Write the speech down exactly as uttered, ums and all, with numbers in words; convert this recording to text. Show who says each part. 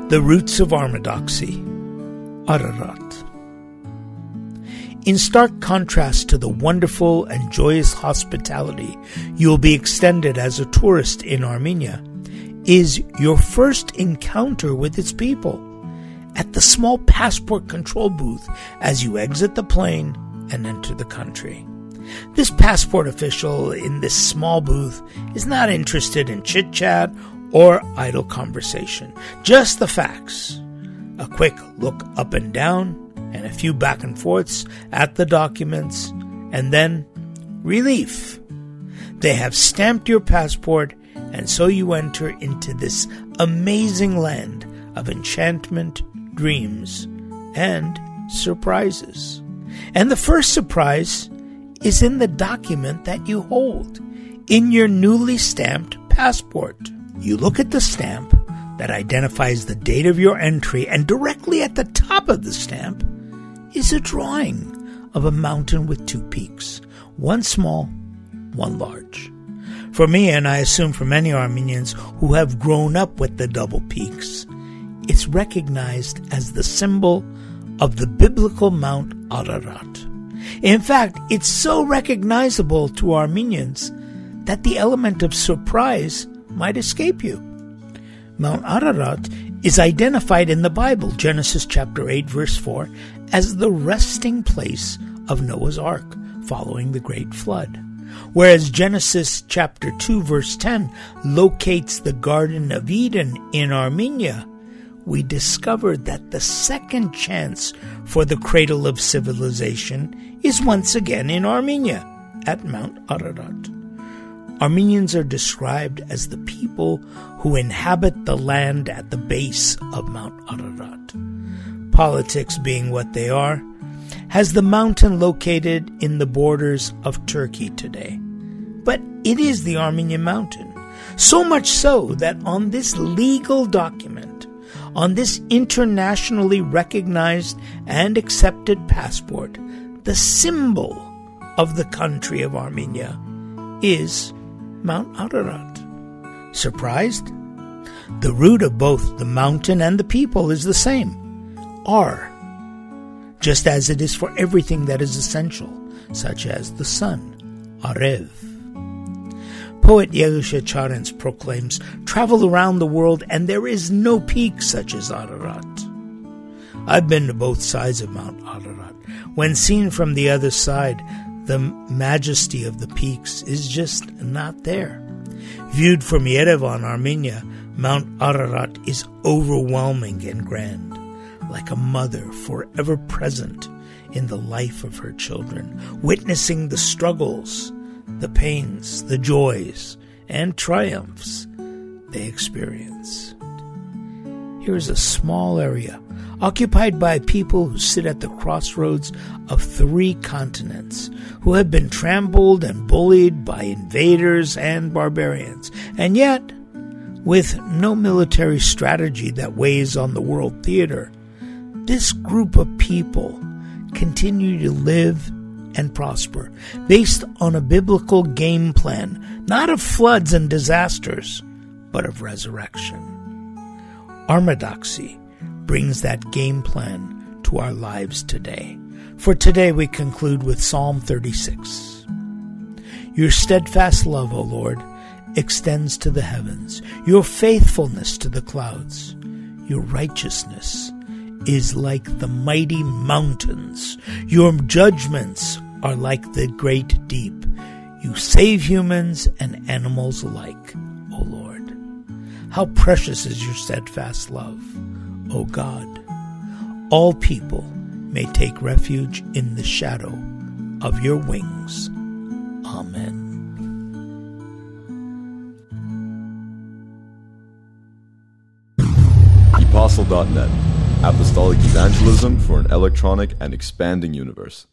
Speaker 1: The roots of Armadoxy, Ararat. In stark contrast to the wonderful and joyous hospitality you will be extended as a tourist in Armenia, is your first encounter with its people at the small passport control booth as you exit the plane and enter the country. This passport official in this small booth is not interested in chit-chat or idle conversation, just the facts. A quick look up and down, and a few back and forths at the documents, and then relief. They have stamped your passport, and so you enter into this amazing land of enchantment, dreams, and surprises. And the first surprise is in the document that you hold, in your newly stamped passport. You look at the stamp that identifies the date of your entry, and directly at the top of the stamp is a drawing of a mountain with two peaks, one small, one large. For me, and I assume for many Armenians who have grown up with the double peaks, it's recognized as the symbol of the biblical Mount Ararat. In fact, it's so recognizable to Armenians that the element of surprise might escape you. Mount Ararat is identified in the Bible, Genesis chapter eight, verse four, as the resting place of Noah's Ark following the great flood. Whereas Genesis chapter two, verse ten locates the Garden of Eden in Armenia, we discovered that the second chance for the cradle of civilization is once again in Armenia, at Mount Ararat. Armenians are described as the people who inhabit the land at the base of Mount Ararat. Politics being what they are, has the mountain located in the borders of Turkey today. But it is the Armenian mountain, so much so that on this legal document, on this internationally recognized and accepted passport, the symbol of the country of Armenia is Mount Ararat. Surprised? The root of both the mountain and the people is the same, Ar, just as it is for everything that is essential, such as the sun, Arev. Poet Yegusha Charens proclaims, travel around the world and there is no peak such as Ararat. I've been to both sides of Mount Ararat. When seen from the other side, the majesty of the peaks is just not there. Viewed from Yerevan, Armenia, Mount Ararat is overwhelming and grand, like a mother forever present in the life of her children, witnessing the struggles, the pains, the joys, and triumphs they experience. Here is a small area occupied by people who sit at the crossroads of three continents, who have been trampled and bullied by invaders and barbarians, and yet, with no military strategy that weighs on the world theater, this group of people continue to live and prosper based on a biblical game plan, not of floods and disasters, but of resurrection. Armadoxy brings that game plan to our lives today. For today we conclude with Psalm thirty-six. Your steadfast love, O Lord, extends to the heavens, your faithfulness to the clouds. Your righteousness is like the mighty mountains. Your judgments are like the great deep. You save humans and animals alike, O Lord. How precious is your steadfast love, O God. All people may take refuge in the shadow of your wings. Amen.
Speaker 2: Apostle dot net, Apostolic Evangelism for an electronic and expanding universe.